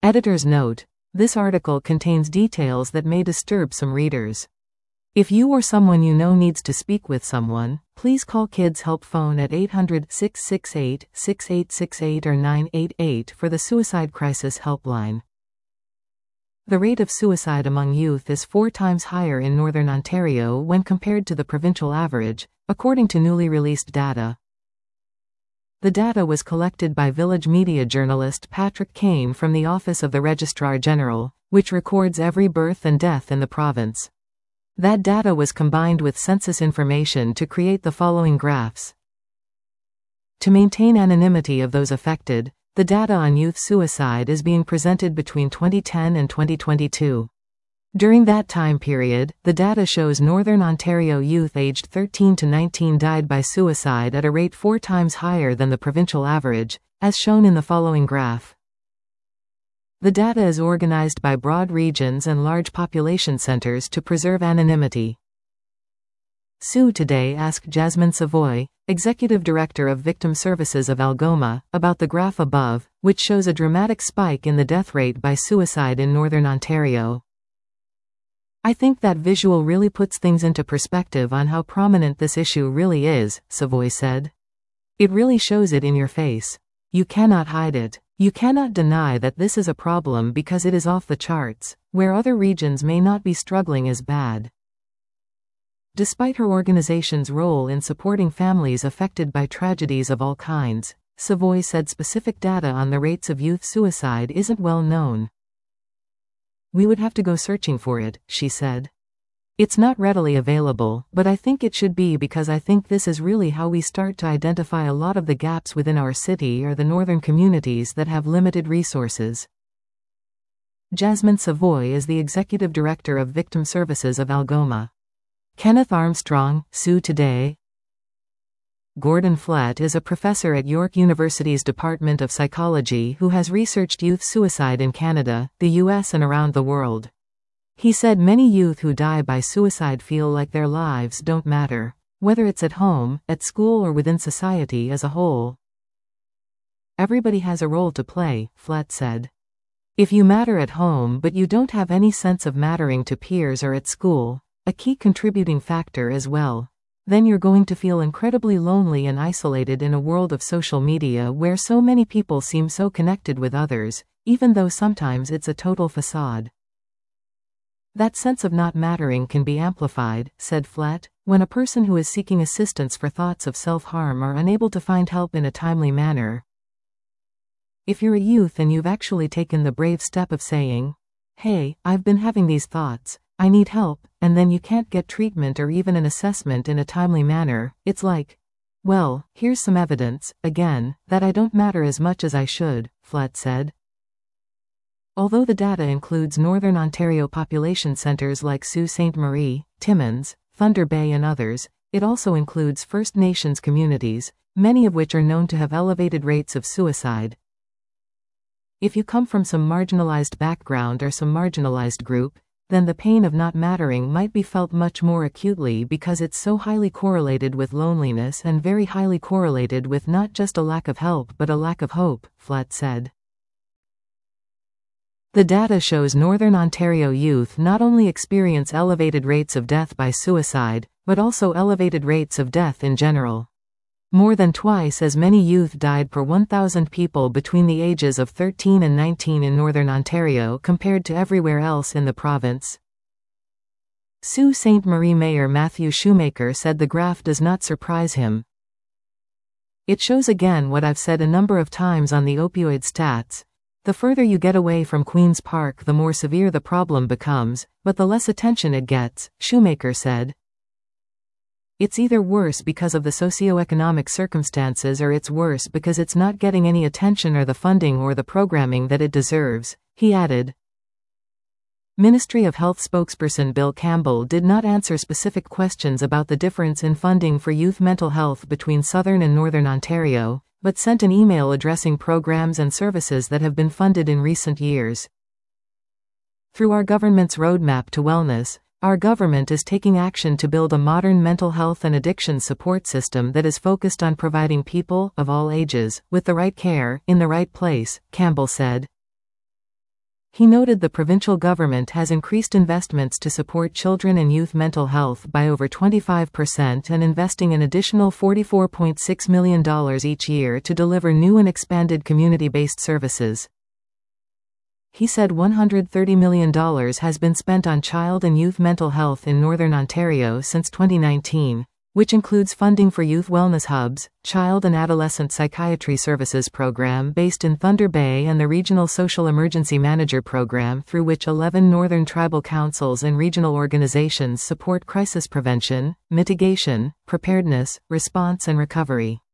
Editor's note: this article contains details that may disturb some readers. If you or someone you know needs to speak with someone, please call Kids Help Phone at 800-668-6868 or 988 for the Suicide Crisis Helpline. The rate of suicide among youth is 4 times higher in Northern Ontario when compared to the provincial average, according to newly released data. The data was collected by Village Media journalist Patrick Kane from the Office of the Registrar General, which records every birth and death in the province. That data was combined with census information to create the following graphs. To maintain anonymity of those affected, the data on youth suicide is being presented between 2010 and 2022. During that time period, the data shows Northern Ontario youth aged 13 to 19 died by suicide at a rate 4 times higher than the provincial average, as shown in the following graph. The data is organized by broad regions and large population centers to preserve anonymity. Sue Today asked Jasmine Savoy, Executive Director of Victim Services of Algoma, about the graph above, which shows a dramatic spike in the death rate by suicide in Northern Ontario. I think that visual really puts things into perspective on how prominent this issue really is, Savoy said. It really shows it in your face. You cannot hide it. You cannot deny that this is a problem because it is off the charts, where other regions may not be struggling as bad. Despite her organization's role in supporting families affected by tragedies of all kinds, Savoy said specific data on the rates of youth suicide isn't well known. We would have to go searching for it, she said. It's not readily available, but I think it should be because I think this is really how we start to identify a lot of the gaps within our city or the northern communities that have limited resources. Jasmine Savoy is the Executive Director of Victim Services of Algoma. Kenneth Armstrong, Sue Today. Gordon Flett is a professor at York University's Department of Psychology who has researched youth suicide in Canada, the US and around the world. He said many youth who die by suicide feel like their lives don't matter, whether it's at home, at school or within society as a whole. Everybody has a role to play, Flett said. If you matter at home but you don't have any sense of mattering to peers or at school, a key contributing factor as well, then you're going to feel incredibly lonely and isolated in a world of social media where so many people seem so connected with others, even though sometimes it's a total facade. That sense of not mattering can be amplified, said Flett, when a person who is seeking assistance for thoughts of self-harm are unable to find help in a timely manner. If you're a youth and you've actually taken the brave step of saying, "Hey, I've been having these thoughts, I need help," and then you can't get treatment or even an assessment in a timely manner, it's like, well, here's some evidence, again, that I don't matter as much as I should, Flett said. Although the data includes Northern Ontario population centres like Sault Ste. Marie, Timmins, Thunder Bay and others, it also includes First Nations communities, many of which are known to have elevated rates of suicide. If you come from some marginalized background or some marginalized group, then the pain of not mattering might be felt much more acutely because it's so highly correlated with loneliness and very highly correlated with not just a lack of help but a lack of hope, Flett said. The data shows Northern Ontario youth not only experience elevated rates of death by suicide, but also elevated rates of death in general. More than twice as many youth died per 1,000 people between the ages of 13 and 19 in Northern Ontario compared to everywhere else in the province. Sault Ste. Marie Mayor Matthew Shoemaker said the graph does not surprise him. It shows again what I've said a number of times on the opioid stats. The further you get away from Queen's Park, the more severe the problem becomes, but the less attention it gets, Shoemaker said. It's either worse because of the socioeconomic circumstances or it's worse because it's not getting any attention or the funding or the programming that it deserves, he added. Ministry of Health spokesperson Bill Campbell did not answer specific questions about the difference in funding for youth mental health between Southern and Northern Ontario, but sent an email addressing programs and services that have been funded in recent years. Through our government's roadmap to wellness, our government is taking action to build a modern mental health and addiction support system that is focused on providing people, of all ages, with the right care, in the right place, Campbell said. He noted the provincial government has increased investments to support children and youth mental health by over 25% and investing an additional $44.6 million each year to deliver new and expanded community-based services. He said $130 million has been spent on child and youth mental health in Northern Ontario since 2019, which includes funding for youth wellness hubs, child and adolescent psychiatry services program based in Thunder Bay, and the Regional Social Emergency Manager program, through which 11 Northern Tribal Councils and regional organizations support crisis prevention, mitigation, preparedness, response and recovery.